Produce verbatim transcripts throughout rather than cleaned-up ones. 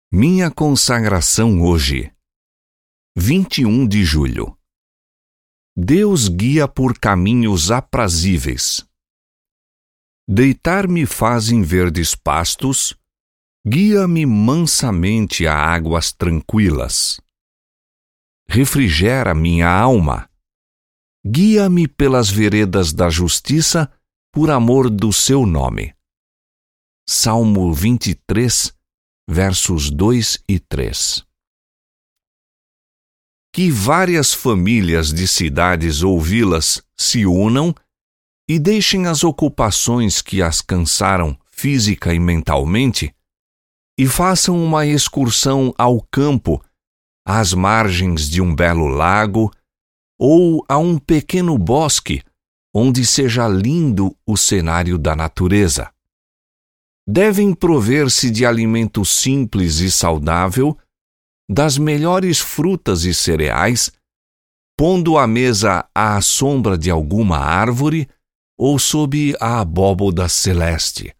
Minha consagração hoje, vinte e um de julho. Deus guia por caminhos aprazíveis. Deitar-me faz em verdes pastos, guia-me mansamente a águas tranquilas. Refrigera minha alma. Guia-me pelas veredas da justiça, por amor do seu nome. Salmo vinte e três, versos dois e três. Que várias famílias de cidades ou vilas se unam e deixem as ocupações que as cansaram física e mentalmente e façam uma excursão ao campo, às margens de um belo lago ou a um pequeno bosque onde seja lindo o cenário da natureza. Devem prover-se de alimento simples e saudável, das melhores frutas e cereais, pondo a mesa à sombra de alguma árvore ou sob a abóboda celeste.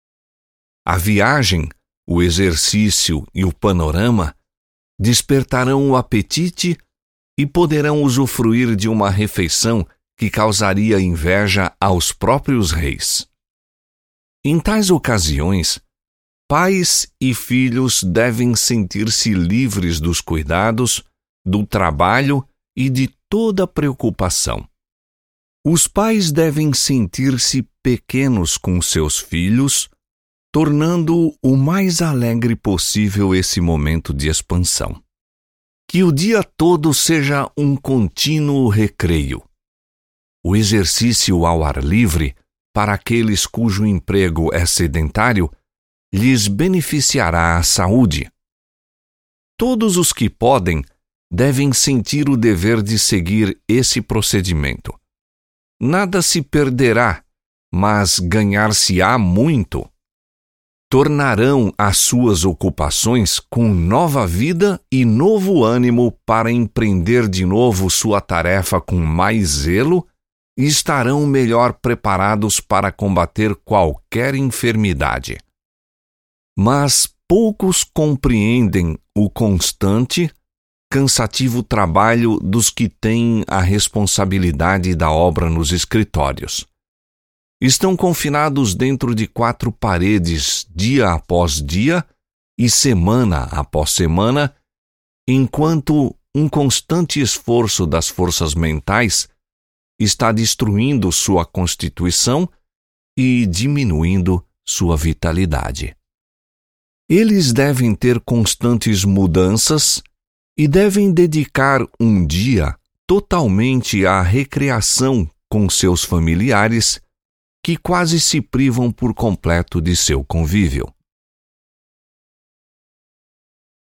A viagem, o exercício e o panorama despertarão o apetite e poderão usufruir de uma refeição que causaria inveja aos próprios reis. Em tais ocasiões, pais e filhos devem sentir-se livres dos cuidados, do trabalho e de toda preocupação. Os pais devem sentir-se pequenos com seus filhos, tornando o mais alegre possível esse momento de expansão. Que o dia todo seja um contínuo recreio. O exercício ao ar livre, para aqueles cujo emprego é sedentário, lhes beneficiará a saúde. Todos os que podem devem sentir o dever de seguir esse procedimento. Nada se perderá, mas ganhar-se-á muito. Tornarão as suas ocupações com nova vida e novo ânimo para empreender de novo sua tarefa com mais zelo e estarão melhor preparados para combater qualquer enfermidade. Mas poucos compreendem o constante, cansativo trabalho dos que têm a responsabilidade da obra nos escritórios. Estão confinados dentro de quatro paredes dia após dia e semana após semana, enquanto um constante esforço das forças mentais está destruindo sua constituição e diminuindo sua vitalidade. Eles devem ter constantes mudanças e devem dedicar um dia totalmente à recreação com seus familiares, que quase se privam por completo de seu convívio.